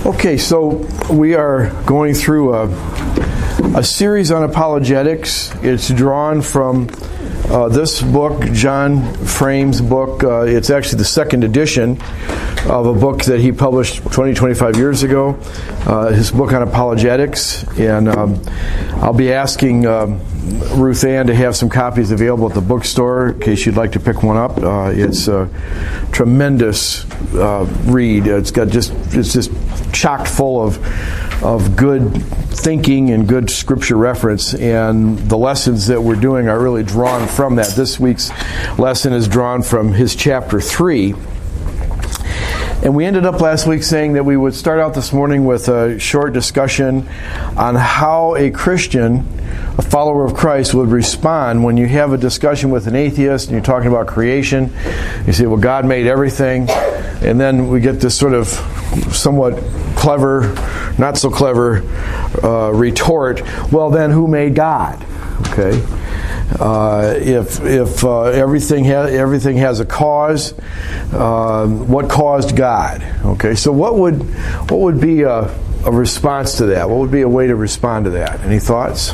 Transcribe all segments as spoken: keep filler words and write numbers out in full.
Okay, so we are going through a, a series on apologetics. It's drawn from uh, this book, John Frame's book. Uh, it's actually the second edition of a book that he published twenty, twenty-five years ago, uh, his book on apologetics. And um, I'll be asking um, Ruth Ann to have some copies available at the bookstore in case you'd like to pick one up. Uh, it's a tremendous uh, read. It's got just it's just chock full of of good thinking and good scripture reference, and the lessons that we're doing are really drawn from that. This week's lesson is drawn from his chapter three. And we ended up last week saying that we would start out this morning with a short discussion on how a Christian, a follower of Christ, would respond when you have a discussion with an atheist and you're talking about creation. You say, well, God made everything. And then we get this sort of somewhat clever, not so clever uh, retort, well, then who made God? Okay. Uh, if if uh, everything has everything has a cause, uh, what caused God? Okay, so what would what would be a, a response to that? What would be a way to respond to that? Any thoughts?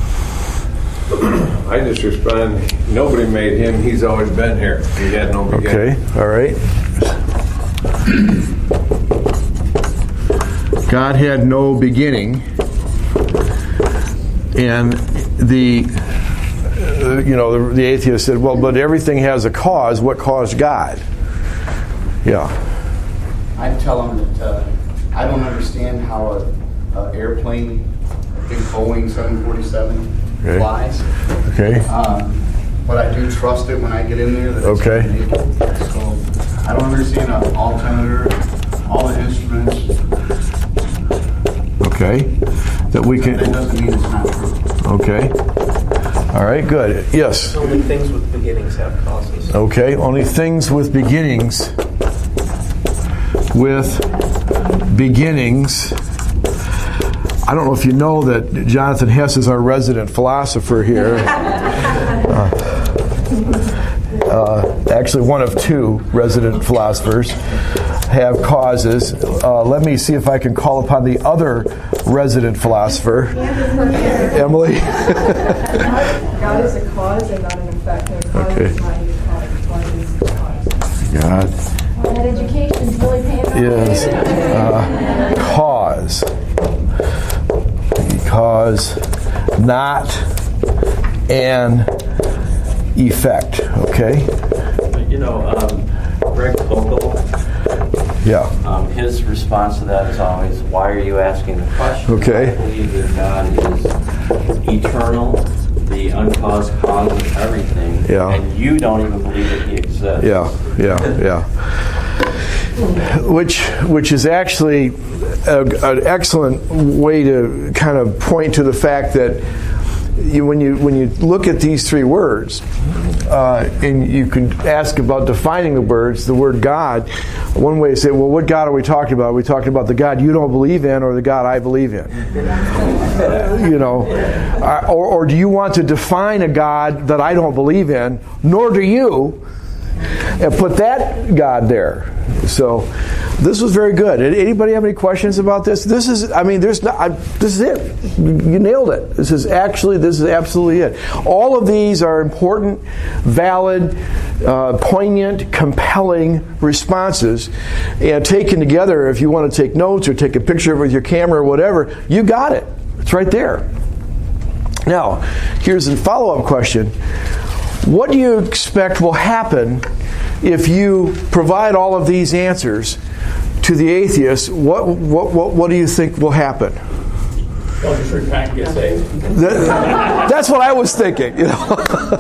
I just respond, nobody made him. He's always been here. He had no beginning. Okay, all right. God had no beginning, and the. Uh, you know, the, the atheist said, well, but everything has a cause. What caused God? Yeah. I'd tell them that uh, I don't understand how an airplane, a big Boeing seven forty-seven, okay. flies. Okay. Um, but I do trust it when I get in there. That it's okay. It. So I don't understand an alternator, all the instruments. Okay. That we can. That doesn't mean it's not true. Okay. All right, good. Yes? Only things with beginnings have causes. Okay, only things with beginnings. With beginnings. I don't know if you know that Jonathan Hess is our resident philosopher here. uh, uh, actually, one of two resident philosophers have causes. Uh, let me see if I can call upon the other resident philosopher. Emily? God is a cause and not an effect. And a cause okay. is not a cause. Cause is a cause. God. Well, that education's really paying off. Is uh, cause. Because not an effect. Okay? You know, um, Greg Koukl, yeah. Um, his response to that is always, why are you asking the question? Okay. I believe that God is eternal, the uncaused cause of everything, yeah. and you don't even believe that He exists. Yeah, yeah, yeah. Which, which is actually a, an excellent way to kind of point to the fact that you, when you when you look at these three words, uh, and you can ask about defining the words, the word God. One way to say, well, what God are we talking about? Are we talking about the God you don't believe in, or the God I believe in? Uh, you know, uh, or, or do you want to define a God that I don't believe in, nor do you, and put that God there? So, this was very good. Anybody have any questions about this? This is, I mean, there's not. I, this is it. You nailed it. This is actually, this is absolutely it. All of these are important, valid, uh, poignant, compelling responses, and taken together. If you want to take notes or take a picture of it with your camera or whatever, you got it. It's right there. Now, here's a follow-up question. What do you expect will happen if you provide all of these answers to the atheist? What what what, what do you think will happen? They'll just repent and get saved. That, that's what I was thinking. You know,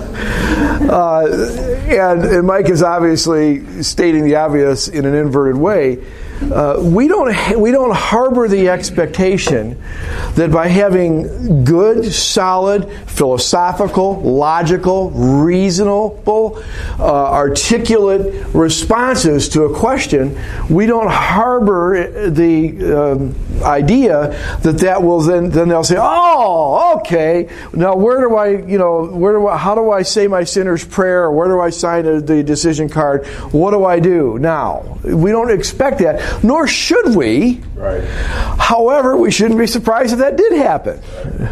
uh, and, and Mike is obviously stating the obvious in an inverted way. Uh, we don't we don't harbor the expectation that by having good, solid, philosophical, logical, reasonable, uh, articulate responses to a question, we don't harbor the um, idea that that will then then they'll say, oh, okay, now where do I you know where do I, how do I say my sinner's prayer, or where do I sign a, the decision card? What do I do now? We don't expect that. nor should we. Right. However, we shouldn't be surprised if that did happen.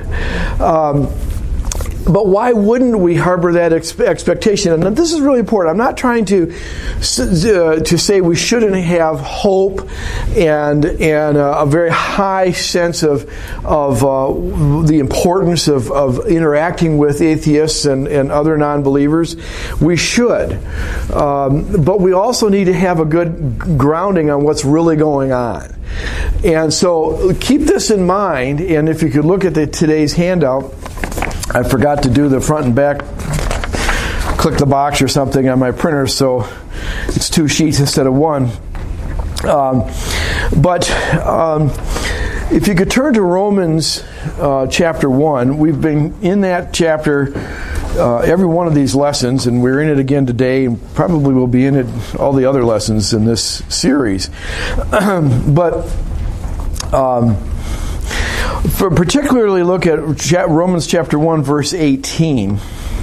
Um, But why wouldn't we harbor that ex- expectation? And this is really important. I'm not trying to uh, to say we shouldn't have hope and and uh, a very high sense of of uh, the importance of, of interacting with atheists and, and other non-believers. We should, um, but we also need to have a good grounding on what's really going on. And so keep this in mind. And if you could look at the, today's handout. I forgot to do the front and back, click the box or something on my printer, so it's two sheets instead of one. Um, but um, if you could turn to Romans uh, chapter one, we've been in that chapter uh, every one of these lessons, and we're in it again today, and probably will be in it all the other lessons in this series. but... Um, For particularly look at Romans chapter one, verse eighteen.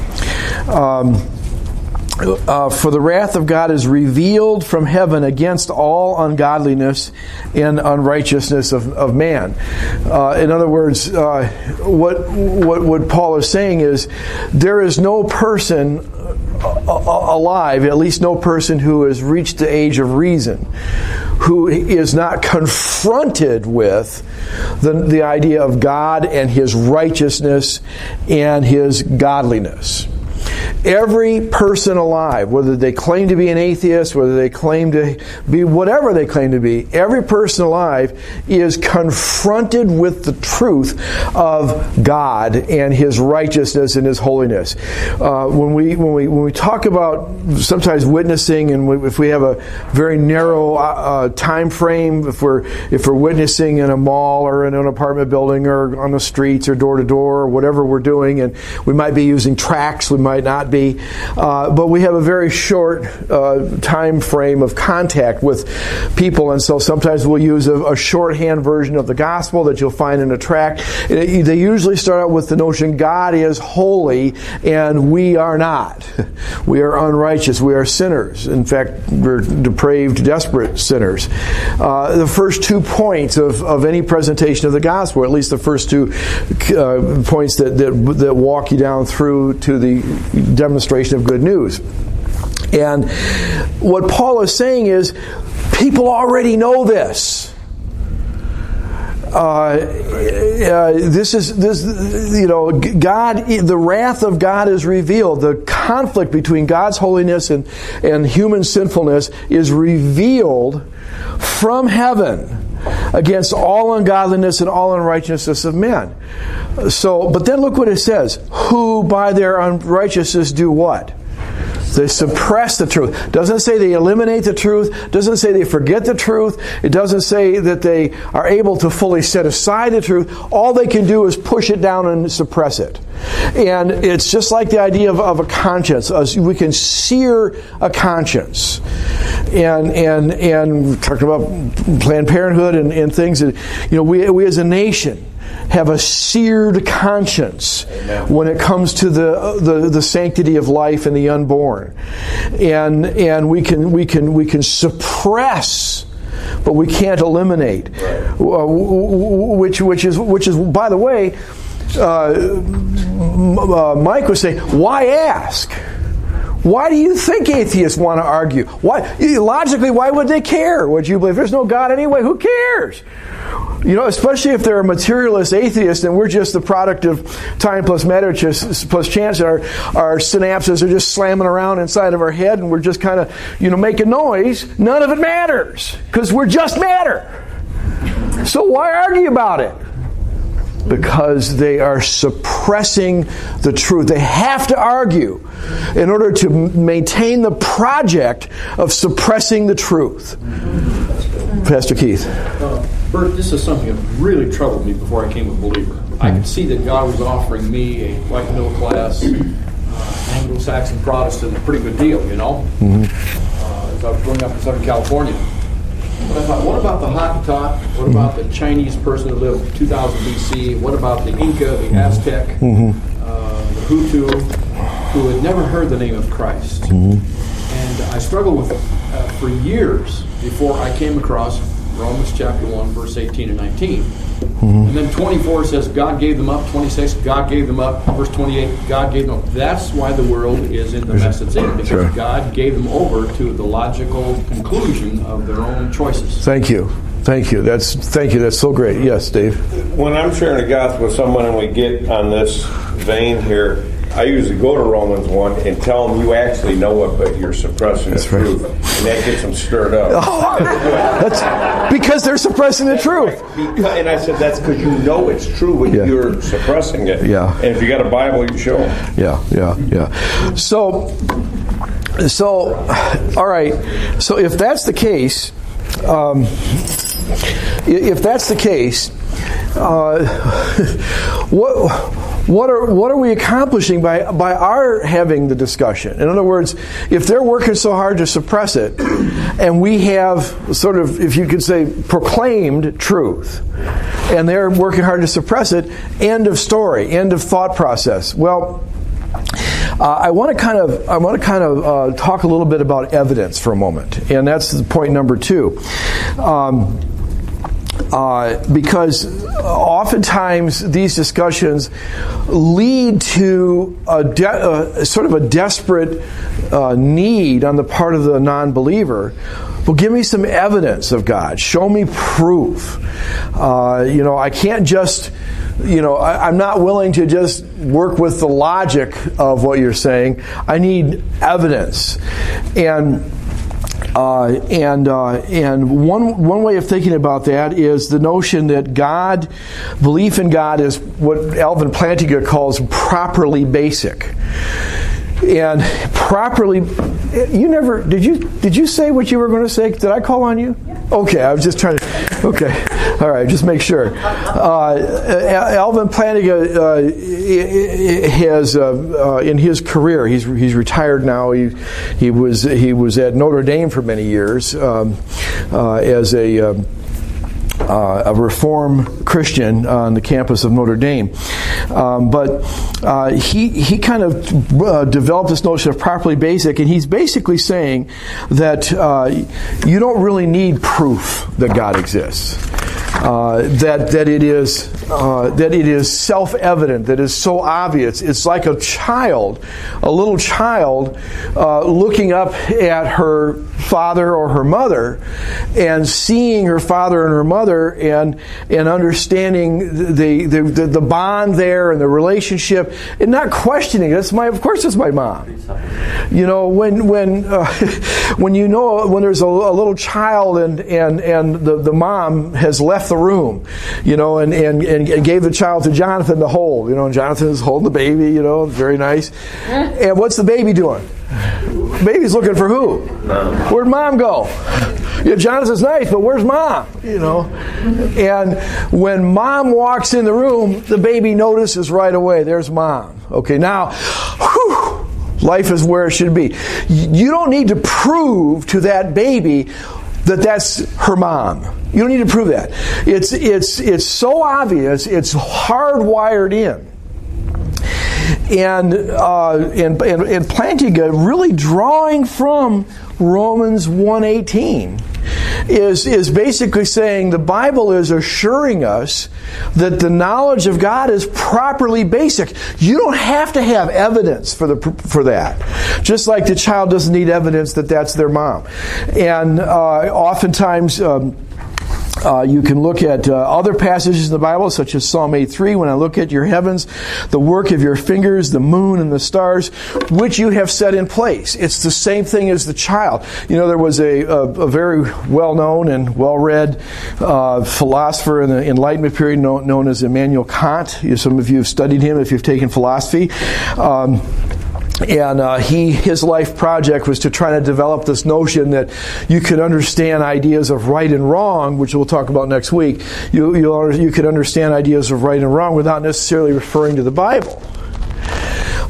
Um, uh, For the wrath of God is revealed from heaven against all ungodliness and unrighteousness of, of man. Uh, in other words, uh, what, what what Paul is saying is there is no person alive, at least no person who has reached the age of reason, who is not confronted with the, the idea of God and His righteousness and His godliness. Every person alive, whether they claim to be an atheist, whether they claim to be whatever they claim to be, every person alive is confronted with the truth of God and His righteousness and His holiness. Uh, when we when we when we talk about sometimes witnessing, and we, if we have a very narrow uh, time frame, if we're if we're witnessing in a mall or in an apartment building or on the streets or door to door or whatever we're doing, and we might be using tracts, we might not be, uh, but we have a very short uh, time frame of contact with people, and so sometimes we'll use a, a shorthand version of the gospel that you'll find in a tract. It, they usually start out with the notion God is holy and we are not. We are unrighteous. We are sinners. In fact, we're depraved, desperate sinners. Uh, the first two points of, of any presentation of the gospel, or at least the first two uh, points that, that that walk you down through to the demonstration of good news. And what Paul is saying is, people already know this. Uh, uh, this is this, you know, God. The wrath of God is revealed. The conflict between God's holiness and and human sinfulness is revealed from heaven against all ungodliness and all unrighteousness of men. So, but then look what it says: who by their unrighteousness do what? They suppress the truth. Doesn't say they eliminate the truth. Doesn't say they forget the truth. It doesn't say that they are able to fully set aside the truth. All they can do is push it down and suppress it. And it's just like the idea of, of a conscience. We can sear a conscience. And and and we talked about Planned Parenthood and, and things that, you know, we we as a nation have a seared conscience Amen. When it comes to the, the the sanctity of life and the unborn, and and we can we can we can suppress, but we can't eliminate, right. uh, which which is which is by the way, uh, uh, Mike was saying, why ask? Why do you think atheists want to argue? Why logically? Why would they care? Would you believe there's no God anyway? Who cares? You know, especially if they're a materialist atheist and we're just the product of time plus matter plus chance. Our our synapses are just slamming around inside of our head and we're just kind of, you know, making noise. None of it matters because we're just matter. So why argue about it? Because they are suppressing the truth. They have to argue in order to maintain the project of suppressing the truth. Pastor Keith. Uh, Bert, this is something that really troubled me before I became a believer. I could see that God was offering me a white middle class, uh, Anglo-Saxon Protestant, a pretty good deal, you know, mm-hmm. uh, as I was growing up in Southern California. But I thought, what about the Hottentot? What about the Chinese person who lived two thousand B C? What about the Inca, the Aztec, mm-hmm. uh, the Hutu, who had never heard the name of Christ? Mm-hmm. And I struggled with, uh, for years before I came across Romans chapter one, verse eighteen and nineteen. Mm-hmm. And then twenty-four says God gave them up. twenty-six, God gave them up. Verse twenty-eight, God gave them up. That's why the world is in the mess it's in, because sure. God gave them over to the logical conclusion of their own choices. Thank you. Thank you. That's thank you. That's so great. Yes, Dave. When I'm sharing the gospel with someone and we get on this vein here, I usually go to Romans one and tell them you actually know it, but you're suppressing That's the right. truth. And that gets them stirred up. Oh, that's because they're suppressing the truth. Because, and I said, that's because you know it's true, but Yeah. you're suppressing it. Yeah. And if you got a Bible, you show them. Yeah, yeah, yeah. So, so, all right. So if that's the case, um, if that's the case, uh, what what are what are we accomplishing by by our having the discussion? In other words, if they're working so hard to suppress it, and we have sort of, if you could say, proclaimed truth, and they're working hard to suppress it, end of story, end of thought process. Well, Uh, I want to kind of I want to kind of uh, talk a little bit about evidence for a moment, and that's point number two. Um, uh, because oftentimes these discussions lead to a de- uh, sort of a desperate uh, need on the part of the non-believer. Well, give me some evidence of God. Show me proof. Uh, you know, I can't just. You know, I, I'm not willing to just work with the logic of what you're saying. I need evidence, and uh, and uh, and one one way of thinking about that is the notion that God, belief in God, is what Alvin Plantinga calls properly basic. And properly, you never did you did you say what you were going to say? Did I call on you? Yeah. Okay, I was just trying to. Okay, all right, just make sure. Uh, Alvin Plantinga uh, has uh, uh, in his career. He's he's retired now. He he was he was at Notre Dame for many years um, uh, as a. Um, Uh, a Reform Christian on the campus of Notre Dame. Um, but uh, he he kind of uh, developed this notion of properly basic, and he's basically saying that uh, you don't really need proof that God exists. Uh, that that it is uh, that it is self-evident, that is so obvious. It's like a child, a little child, uh, looking up at her father or her mother, and seeing her father and her mother, and and understanding the the, the, the bond there and the relationship, and not questioning it. It's my, of course, it's my mom. You know, when when uh, when you know when there's a, a little child and and and the, the mom has left the room, you know, and, and, and gave the child to Jonathan to hold, you know, and Jonathan is holding the baby, you know, very nice. And what's the baby doing? Baby's looking for who? Mom. Where'd mom go? Yeah, Jonathan's nice, but where's mom? You know, and when mom walks in the room, the baby notices right away, there's mom. Okay, now, whew, life is where it should be. You don't need to prove to that baby that that's her mom. You don't need to prove that. It's it's it's so obvious. It's hardwired in. And uh, and and, and Plantinga, really drawing from Romans one eighteen, is is basically saying the Bible is assuring us that the knowledge of God is properly basic. You don't have to have evidence for the for that. Just like the child doesn't need evidence that that's their mom. And uh, oftentimes. Um, Uh, you can look at uh, other passages in the Bible, such as Psalm eight three, when I look at your heavens, the work of your fingers, the moon and the stars, which you have set in place. It's the same thing as the child. You know, there was a, a, a very well-known and well-read uh, philosopher in the Enlightenment period known, known as Immanuel Kant. Some of you have studied him if you've taken philosophy. Um, And uh, he, his life project was to try to develop this notion that you could understand ideas of right and wrong, which we'll talk about next week. You you, you could understand ideas of right and wrong without necessarily referring to the Bible.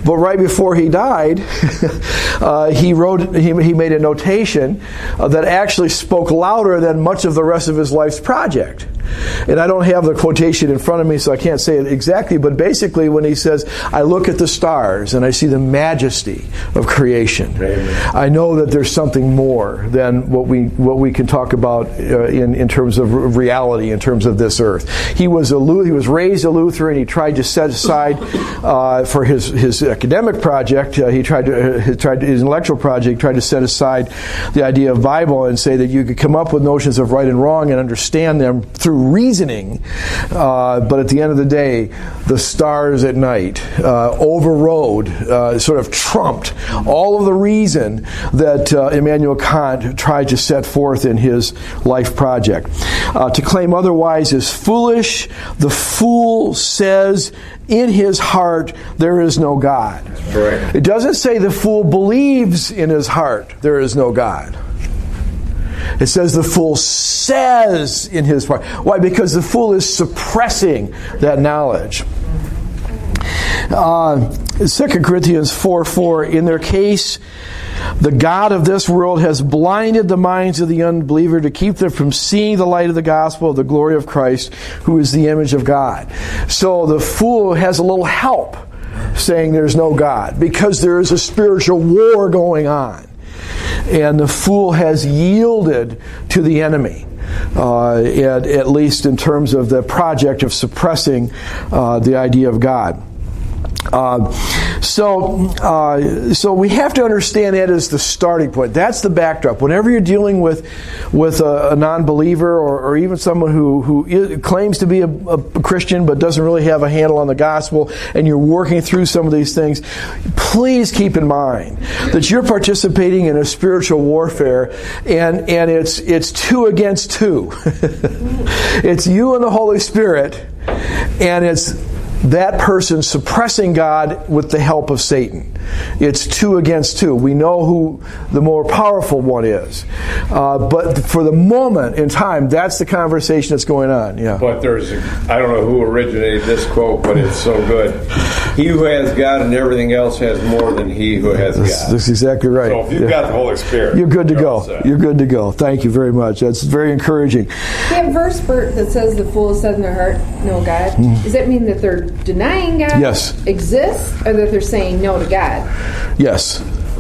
but right before he died, uh, he wrote, he, he made a notation uh, that actually spoke louder than much of the rest of his life's project. And I don't have the quotation in front of me, so I can't say it exactly, but basically when he says, I look at the stars and I see the majesty of creation, Amen. I know that there's something more than what we what we can talk about uh, in, in terms of reality, in terms of this earth. He was a he was raised a Lutheran. He tried to set aside uh, for his, his academic project, uh, he tried to, uh, he tried to, his intellectual project, tried to set aside the idea of Bible and say that you could come up with notions of right and wrong and understand them through reasoning, uh, but at the end of the day, the stars at night uh, overrode, uh, sort of trumped all of the reason that uh, Immanuel Kant tried to set forth in his life project. Uh, to claim otherwise is foolish. The fool says in his heart there is no God. Correct. It doesn't say the fool believes in his heart there is no God. It says the fool says in his heart. Why? Because the fool is suppressing that knowledge. Uh, Second Corinthians four four, in their case, the God of this world has blinded the minds of the unbeliever to keep them from seeing the light of the gospel of the glory of Christ, who is the image of God. So the fool has a little help saying there's no God, because there is a spiritual war going on. And the fool has yielded to the enemy, uh, at, at least in terms of the project of suppressing uh, the idea of God. Uh, so, uh, so we have to understand that as the starting point. That's the backdrop. Whenever you're dealing with with a, a non-believer, or, or even someone who who is, claims to be a, a Christian but doesn't really have a handle on the gospel, and you're working through some of these things, please keep in mind that you're participating in a spiritual warfare, and and it's it's two against two. It's you and the Holy Spirit, and it's that person suppressing God with the help of Satan. It's two against two. We know who the more powerful one is. Uh, but for the moment in time, that's the conversation that's going on. Yeah. But there's, a, I don't know who originated this quote, but it's so good. He who has God and everything else has more than he who has that's, God. That's exactly right. So if you've got the Holy Spirit, you're good to you're go. You're good to go. Thank you very much. That's very encouraging. That verse, Bert, that says the fool says in their heart, no God, mm. does that mean that they're denying God yes. exists, or that they're saying no to God? Yes.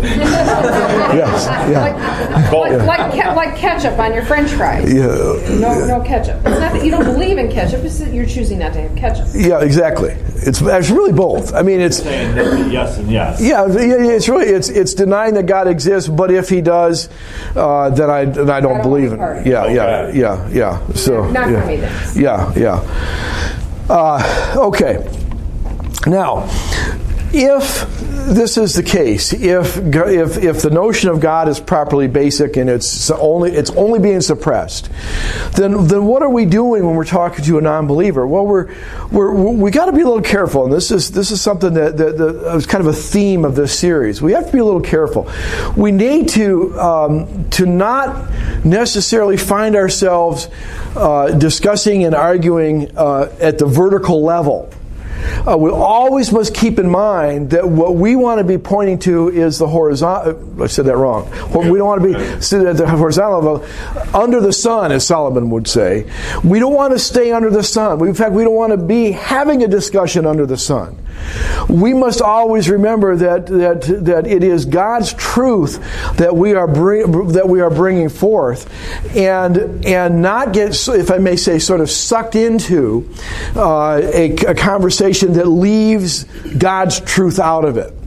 Yes. Yeah. Like, like, like, ke- like ketchup on your French fries. Yeah. No, no ketchup. It's not that you don't believe in ketchup; it's that you're choosing not to have ketchup. Yeah, exactly. It's it's really both. I mean, it's saying yes and yes. Yeah, it's really it's it's denying that God exists, but if He does, uh, then I then I don't, I don't believe in it. Yeah, yeah, yeah, yeah. So not yeah. for me then. Yeah, yeah. Uh, okay. Now, if this is the case, if if if the notion of God is properly basic and it's only it's only being suppressed, then then what are we doing when we're talking to a non-believer? Well, we're we're we got to be a little careful, and this is this is something that that, that is kind of a theme of this series. We have to be a little careful. We need to um, to not necessarily find ourselves uh, discussing and arguing uh, at the vertical level. Uh, we always must keep in mind that what we want to be pointing to is the horizontal. I said that wrong. We don't want to be sitting at the horizontal level, under the sun, as Solomon would say. We don't want to stay under the sun. In fact, we don't want to be having a discussion under the sun. We must always remember that that that it is God's truth that we are bring, that we are bringing forth, and and not get, if I may say, sort of sucked into uh, a, a conversation that leaves God's truth out of it.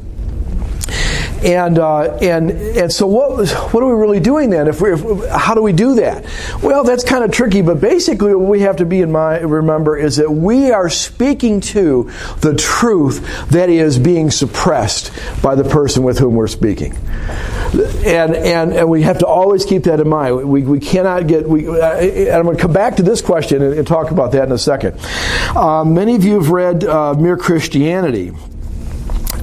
And uh, and and so what what are we really doing then? If we if, how do we do that? Well, that's kind of tricky. But basically, what we have to be in mind, remember, is that we are speaking to the truth that is being suppressed by the person with whom we're speaking, and and and we have to always keep that in mind. We we cannot get. We and I'm going to come back to this question and, and talk about that in a second. Uh, many of you have read uh, Mere Christianity.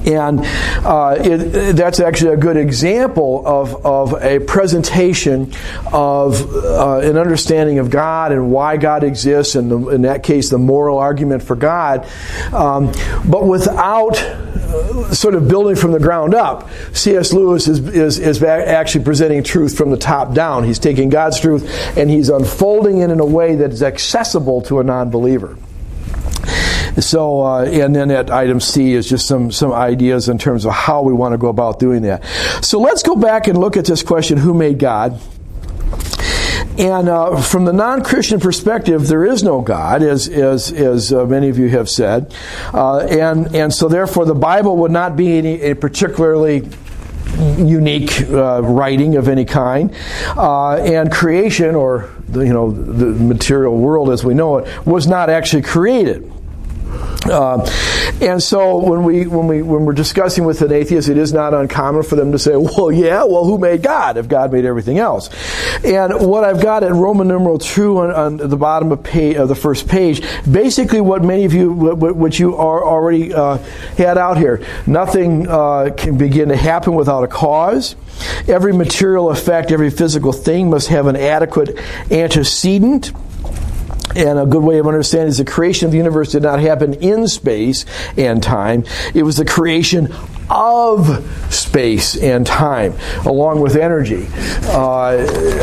And uh, it, that's actually a good example of, of a presentation of uh, an understanding of God and why God exists, and the, in that case, the moral argument for God, um, but without uh, sort of building from the ground up. C S Lewis is, is, is actually presenting truth from the top down. He's taking God's truth and he's unfolding it in a way that is accessible to a non-believer. So, uh, and then at item C is just some, some ideas in terms of how we want to go about doing that. So let's go back and look at this question, who made God? And uh, from the non-Christian perspective, there is no God, as as, as uh, many of you have said. Uh, and, and so therefore the Bible would not be any, a particularly unique uh, writing of any kind. Uh, and creation, or the, you know, the material world as we know it, was not actually created. Uh, and so when we when we when we're discussing with an atheist, it is not uncommon for them to say, "Well, yeah, well, who made God if God made everything else?" And what I've got at Roman numeral two on, on the bottom of, page, of the first page, basically what many of you what, what you are already uh, had out here. Nothing uh, can begin to happen without a cause. Every material effect, every physical thing must have an adequate antecedent. And a good way of understanding is the creation of the universe did not happen in space and time. It was the creation of space and time, along with energy. Uh,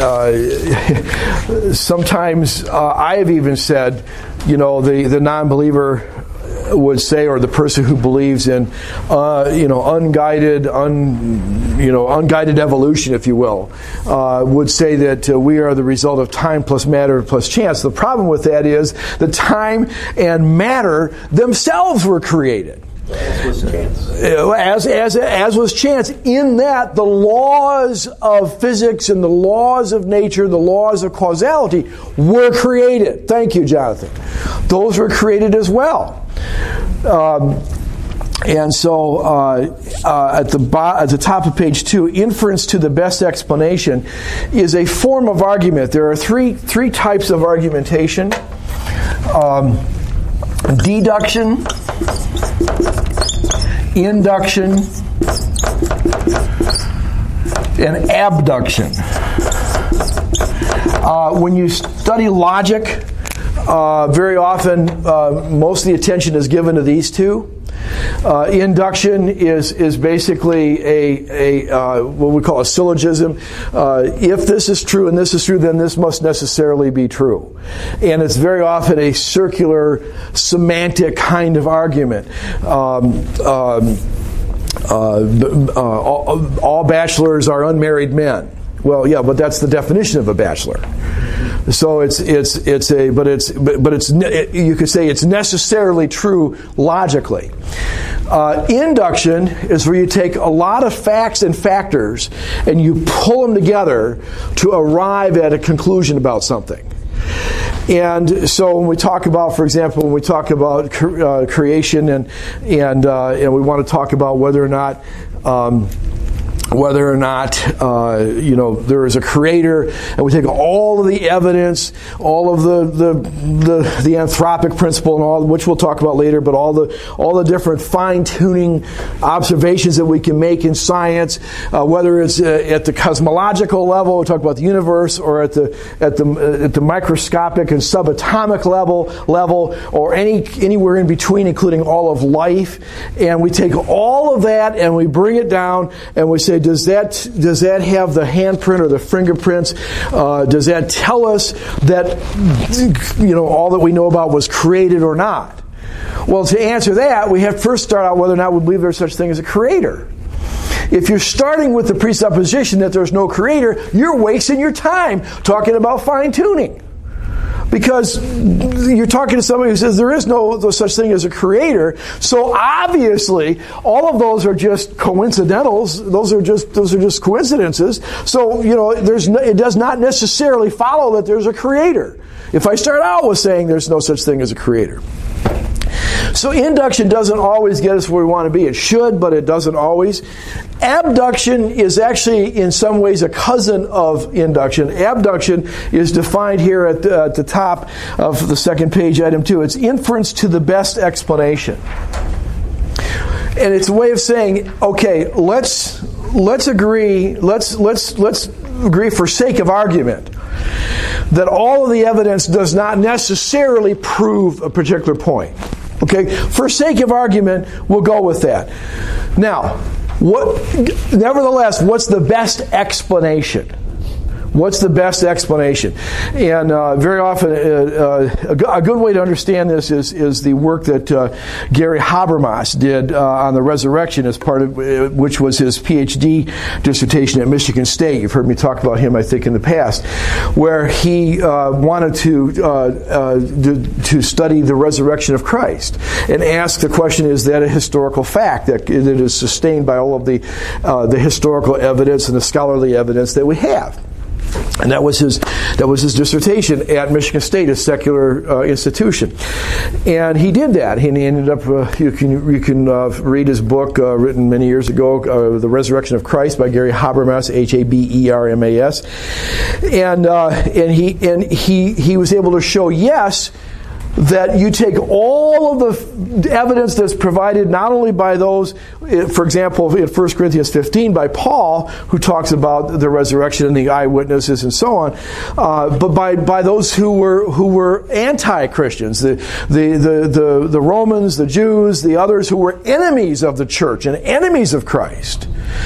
uh, sometimes uh, I have even said, you know, the, the non-believer would say, or the person who believes in, uh, you know, unguided, un, you know, unguided evolution, if you will, uh, would say that uh, we are the result of time plus matter plus chance. The problem with that is that time and matter themselves were created. As was chance. As, as, as was chance, in that the laws of physics and the laws of nature, the laws of causality were created. Thank you, Jonathan. Those were created as well. Um, and so uh, uh, at the bo- at the top of page two, inference to the best explanation is a form of argument. There are three three types of argumentation. Um, deduction, induction, and abduction. Uh, when you study logic, uh, very often uh, most of the attention is given to these two. Uh, induction is is basically a, a uh, what we call a syllogism. Uh, if this is true and this is true, then this must necessarily be true. And it's very often a circular, semantic kind of argument. Um, um, uh, uh, all, all bachelors are unmarried men. Well, yeah, but that's the definition of a bachelor. So it's it's it's a but it's but, but it's it, you could say it's necessarily true logically. Uh, induction is where you take a lot of facts and factors and you pull them together to arrive at a conclusion about something. And so when we talk about, for example, when we talk about cre- uh, creation and and uh, and we want to talk about whether or not. Um, whether or not uh, you know there is a creator, and we take all of the evidence, all of the the, the the anthropic principle, and all which we'll talk about later, but all the all the different fine-tuning observations that we can make in science, uh, whether it's uh, at the cosmological level, we talk about the universe, or at the at the uh, at the microscopic and subatomic level level, or any anywhere in between, including all of life, and we take all of that and we bring it down and we say, Does that does that have the handprint or the fingerprints? Uh, does that tell us that you know all that we know about was created or not? Well, to answer that, we have to first start out whether or not we believe there's such thing as a creator. If you're starting with the presupposition that there's no creator, you're wasting your time talking about fine-tuning. Because you're talking to somebody who says there is no, no such thing as a creator, so obviously all of those are just coincidentals. Those are just those are just coincidences. So you know, there's no, it does not necessarily follow that there's a creator. If I start out with saying there's no such thing as a creator. So induction doesn't always get us where we want to be. It should, but it doesn't always. Abduction is actually, in some ways, a cousin of induction. Abduction is defined here at the, at the top of the second page, item two. It's inference to the best explanation. and it's a way of saying, okay, let's let's agree, let's let's let's agree for sake of argument that all of the evidence does not necessarily prove a particular point. Okay, for sake of argument, we'll go with that. Now, what? Nevertheless, what's the best explanation? What's the best explanation? And uh, very often, uh, uh, a, g- a good way to understand this is, is the work that uh, Gary Habermas did uh, on the resurrection as part of, uh, which was his P H D dissertation at Michigan State. You've heard me talk about him, I think, in the past, where he uh, wanted to, uh, uh, to to study the resurrection of Christ and ask the question: is that a historical fact that, that is sustained by all of the uh, the historical evidence and the scholarly evidence that we have? And that was his that was his dissertation at Michigan State, a secular uh, institution. And he did that. He ended up, uh, you can you can uh, read his book uh, written many years ago, uh, The Resurrection of Christ by Gary Habermas, H A B E R M A S. And uh, and he and he he was able to show, yes, that you take all of the evidence that's provided not only by those, for example, in First Corinthians fifteen by Paul, who talks about the resurrection and the eyewitnesses and so on, uh, but by, by those who were who were anti-Christians, the, the, the, the, the Romans, the Jews, the others who were enemies of the church and enemies of Christ,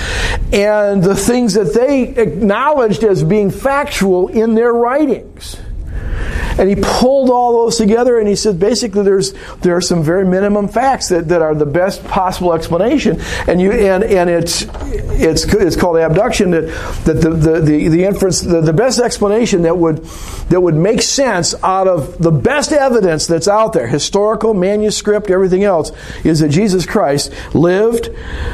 and the things that they acknowledged as being factual in their writings. And he pulled all those together, and he said, basically, there's there are some very minimum facts that, that are the best possible explanation, and you and, and it's it's it's called abduction. That that the the, the, the inference the, the best explanation that would that would make sense out of the best evidence that's out there, historical, manuscript, everything else, is that Jesus Christ lived,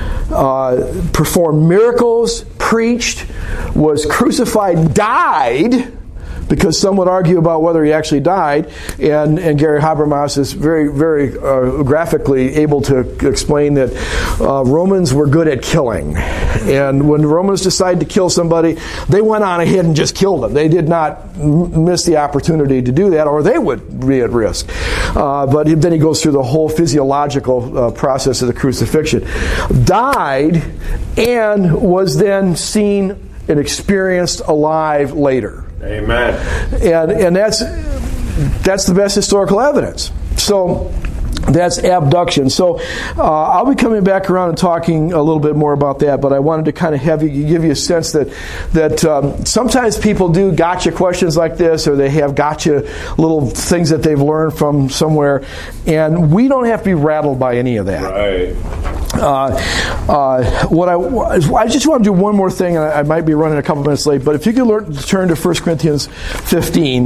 uh, performed miracles, preached, was crucified, died. Because some would argue about whether he actually died, and, and Gary Habermas is very, very uh, graphically able to explain that uh, Romans were good at killing. And when the Romans decided to kill somebody, they went on ahead and just killed them. They did not m- miss the opportunity to do that, or they would be at risk. Uh, but then he goes through the whole physiological uh, process of the crucifixion. Died and was then seen and experienced alive later. Amen. And and that's that's the best historical evidence. So that's abduction. So uh, I'll be coming back around and talking a little bit more about that, but I wanted to kind of have you give you a sense that that um, sometimes people do gotcha questions like this, or they have gotcha little things that they've learned from somewhere, and we don't have to be rattled by any of that. Right. Uh, uh, what I, I just want to do one more thing, and I, I might be running a couple minutes late, but if you could learn, turn to First Corinthians fifteen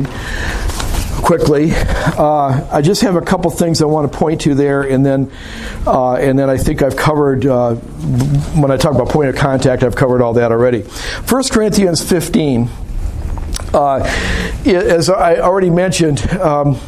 quickly. Uh, I just have a couple things I want to point to there, and then uh, and then I think I've covered, uh, when I talk about point of contact, I've covered all that already. First Corinthians fifteen, uh, as I already mentioned, um,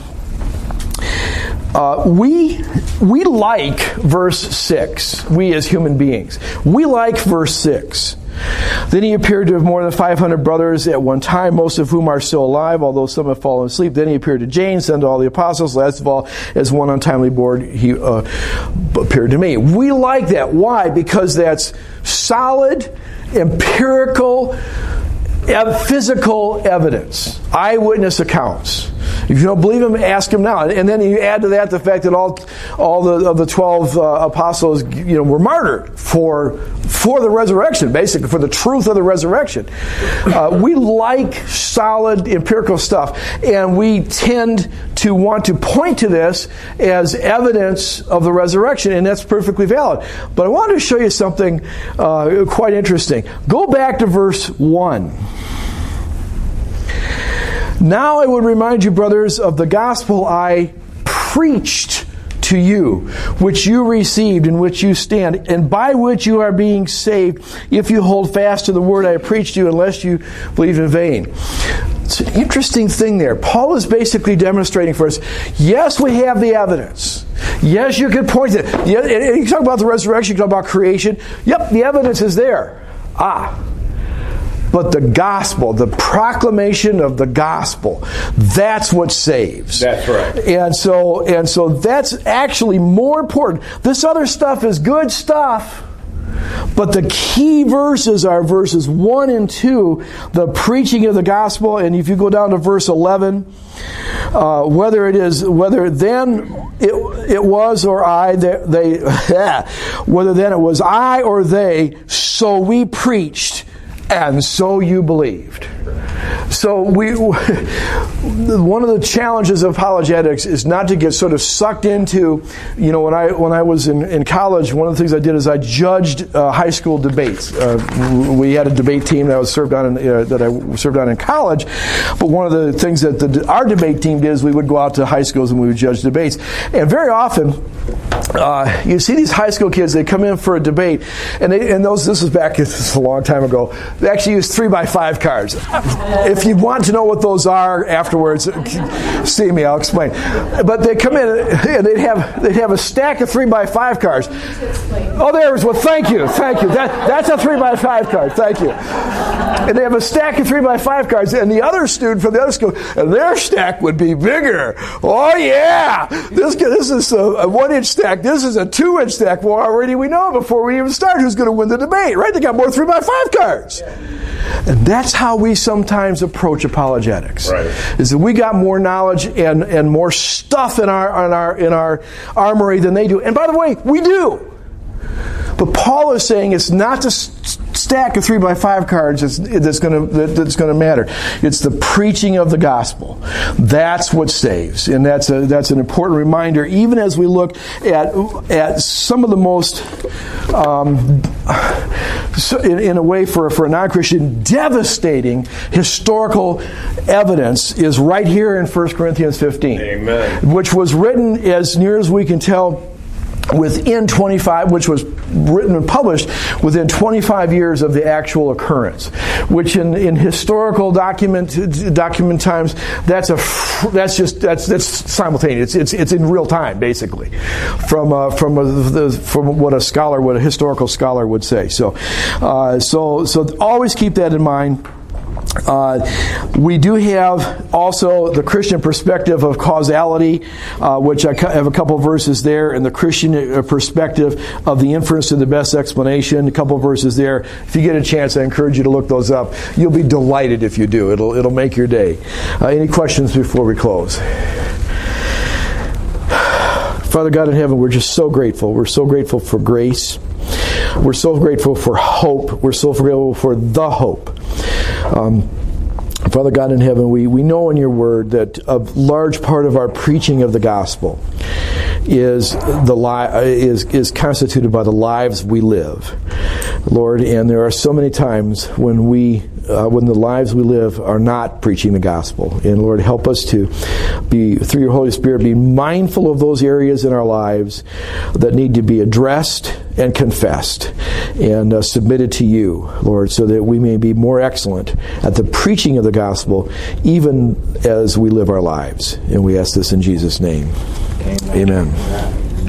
Uh, we we like verse six. We as human beings, we like verse six. Then he appeared to more than five hundred brothers at one time, most of whom are still alive, although some have fallen asleep. Then he appeared to James, then to all the apostles. Last of all, as one untimely born, he uh, appeared to me. We like that. Why? Because that's solid, empirical, physical evidence, eyewitness accounts. If you don't believe him, ask him now. And then you add to that the fact that all all the of the twelve uh, apostles, you know, were martyred for for the resurrection, basically for the truth of the resurrection. Uh, we like solid empirical stuff, and we tend to want to point to this as evidence of the resurrection, and that's perfectly valid. But I wanted to show you something uh, quite interesting. Go back to verse one. Now I would remind you, brothers, of the gospel I preached to you, which you received, in which you stand, and by which you are being saved, if you hold fast to the word I preached to you, unless you believe in vain. It's an interesting thing there. Paul is basically demonstrating for us, yes, we have the evidence. Yes, you can point to it. You talk about the resurrection, you talk about creation. Yep, the evidence is there. Ah. but the gospel, the proclamation of the gospel, that's what saves. That's right. And so, and so that's actually more important. This other stuff is good stuff, but the key verses are verses one and two, the preaching of the gospel. And if you go down to verse eleven, uh, whether it is, whether then it, it was or I, they, they whether then it was I or they, so we preached, and so you believed. So we, one of the challenges of apologetics is not to get sort of sucked into, you know, when I when I was in, in college, one of the things I did is I judged uh, high school debates. Uh, we had a debate team that I was served on in, uh, that I served on in college. But one of the things that the, our debate team did is we would go out to high schools and we would judge debates. And very often, uh, you see these high school kids, they come in for a debate, and they, and those this was back this is a long time ago. They actually used three by five cards. If you want to know what those are afterwards, see me, I'll explain. But they come in and they'd have they'd have a stack of three by five cards. Oh, there it is. Well, thank you, thank you. That that's a three by five card. Thank you. And they have a stack of three by five cards, and the other student from the other school, and their stack would be bigger. Oh yeah, this this is a, a one inch stack. This is a two inch stack. Well, already we know before we even start who's going to win the debate, right? They got more three by five cards. And that's how we sometimes approach apologetics. Right. Is that we got more knowledge and, and more stuff in our in our in our armory than they do. And by the way, we do. But Paul is saying it's not the stack of three by five cards that's, that's going to that's going to matter. It's the preaching of the gospel. That's what saves, and that's a that's an important reminder. Even as we look at at some of the most, um, so in, in a way for for a non-Christian, devastating historical evidence is right here in First Corinthians fifteen, Amen. Which was written, as near as we can tell, within twenty-five, which was written and published within twenty-five years of the actual occurrence, which in, in historical document document times, that's a that's just that's that's simultaneous. It's it's, it's in real time, basically, from uh, from a, the, from what a scholar, what a historical scholar would say. So, uh, so so always keep that in mind. Uh, we do have also the Christian perspective of causality, uh, which I have a couple of verses there, and the Christian perspective of the inference to the best explanation, a couple of verses there. If you get a chance, I encourage you to look those up. You'll be delighted if you do. It'll it'll make your day. Uh, any questions before we close? Father God in heaven, we're just so grateful. We're so grateful for grace. We're so grateful for hope. We're so grateful for the hope. Um, Father God in heaven, we, we know in your word that a large part of our preaching of the gospel is the li- is is constituted by the lives we live, Lord. And there are so many times when we uh, when the lives we live are not preaching the gospel. And Lord, help us to be, through your Holy Spirit, be mindful of those areas in our lives that need to be addressed and confessed and uh, submitted to you, Lord, so that we may be more excellent at the preaching of the gospel, even as we live our lives. And we ask this in Jesus' name. Amen. Amen.